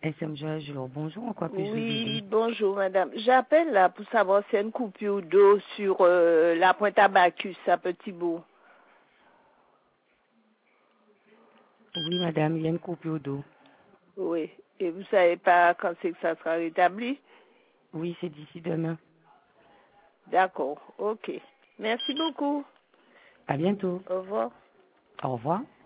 SM Jour. Bonjour, en quoi puis-je vous Oui, aider? bonjour madame. J'appelle là pour savoir si y a une coupure d'eau sur la pointe à Bacchus à Petit-Bourg. Oui, madame, il y a une coupure d'eau. Oui. Et vous savez pas quand c'est que ça sera rétabli? Oui, c'est d'ici demain. D'accord, ok. Merci beaucoup. À bientôt. Au revoir. Au revoir.